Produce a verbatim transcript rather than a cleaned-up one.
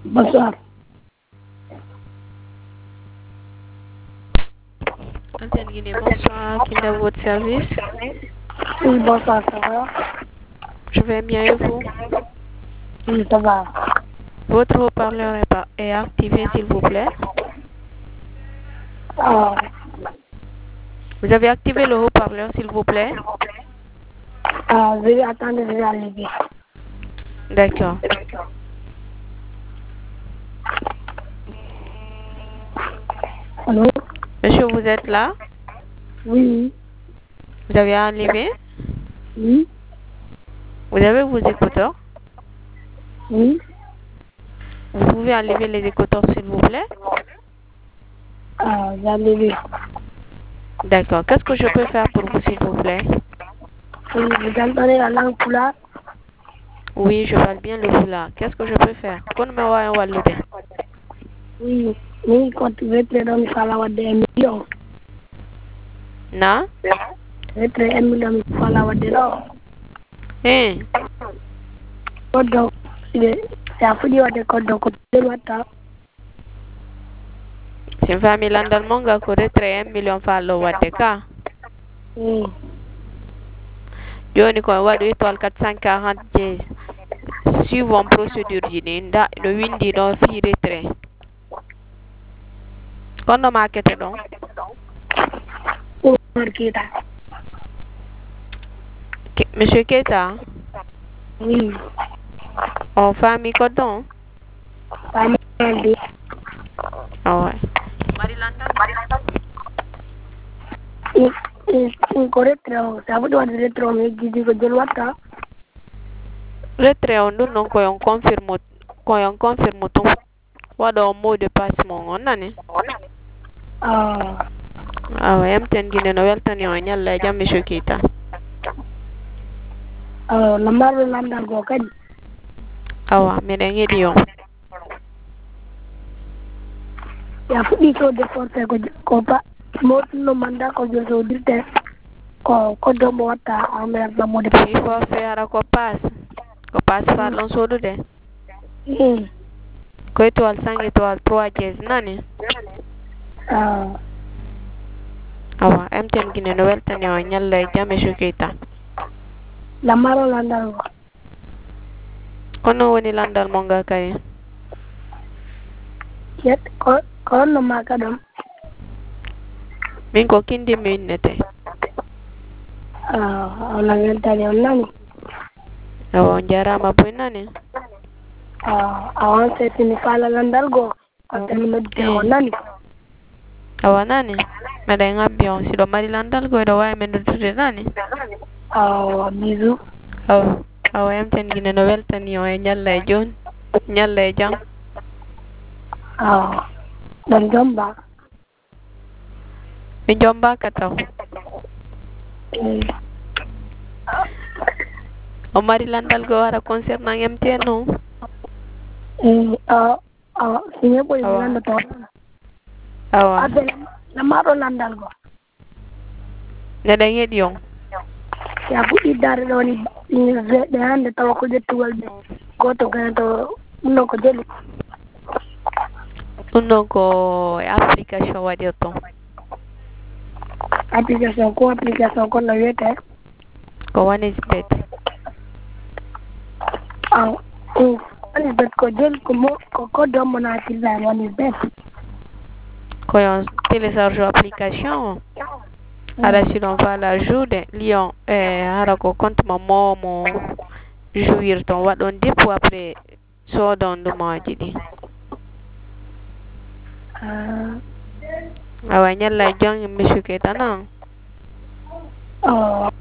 Bonsoir. Antenne Guinée, bonsoir. Qui est à votre service? Oui, bonsoir, ça va? Je vais bien et vous? Oui, ça va. Votre haut-parleur est, pas- est activé, s'il vous plaît. Ah, Vous avez activé le haut-parleur, s'il vous plaît? ah, je vais attendre, je vais arriver. D'accord. Allô? Monsieur, vous êtes là? Oui, Vous avez enlevé? oui, Vous avez vos écouteurs? oui. Vous pouvez enlever les écouteurs, s'il vous plaît? Ah, j'ai arrivé. D'accord. Qu'est-ce que je peux faire pour vous, s'il vous plaît? Oui, vous entendez la langue poula? Oui, je parle bien le foulard. Qu'est-ce que je peux faire? Qu'on me voit un walloudé. Oui, oui, quand tu veux te donner ça là, des millions. Non? Je vais te un million, il faut la de là. Hein? Donc, c'est à fouiller de code, donc, tu dois t'as. C'est famille landal monga ko retre un million fallo wadde ka. Oui, Joni ko waɗi étoile quatre cent quarante dièse. Suivons procédure ji ɗi nda ɗo windi ɗo fi retrait. Kono makete ɗon? pour Marquita. Ke- Monsieur Keita, Oui, on famille ko ɗon? pas mal de. Ah ouais. Mari landal In corretto, se ha avuto un retro, mi dico che lo ha. retrait on ɗum noon koyon confirme koyon confirme ton waɗo mot de passe mon on nani? Ah, awa yamten guine no weltani o ñalla e jam monsieur Keita. ah, lamaro landal go kadi. Awa miɗen heeɗi on. Ya fuɗɗi so déporté ko ko pa motuno manda ko jo so dirte ko ko dombo watta amer namode pa. Il faut faire ko passe ko passe fallon sodude Mm. ko étoile cinq étoile trois dièse nani? Ah, awa mtn guine no weltani o ñalla e jam monsieur Keita. lamaro landal go. Kono woni landal mo nga kay? Yet ko ko no maka dom. Min ko kindi mi winnete. Ah, ona weltani on nani. awa on jarama boy nani? Ah, awan se tini fala landal go. Ko tan medde on nani. awa nani? Meɗen abbi on siɗo mari landal go eɗo wawi men noddude nani? Ah, bisou. awa awa mtn guine no weltani o e ñalla e joni ñalla e jam. Ah, dan jomba. mi jombaka taw Mm. o mari landal go wara concernant mtn o. Mm. Ah, ah, sinye boy Awa. lando to. awa Abe lamaro landal go. neɗen heeɗi on. Ya fuɗɗi dare ɗo ni ɓe hannde tawa ko ƴettugal ɓe goto gana to ɗum ɗon ko jeli ɗum noon ko e application waɗirton. application ko application ko no wiyete ko one is bet. ah one is bet ko jeli ko mo ko kodde on mo natirɗani one is bet koyon télécharge application o haɗa siɗon faala joude lion e hara ko compte mo momo jouirton waɗon dépôt après soodon ɗumaji ɗi. ah awa ñalla e jon monsieur Keita non?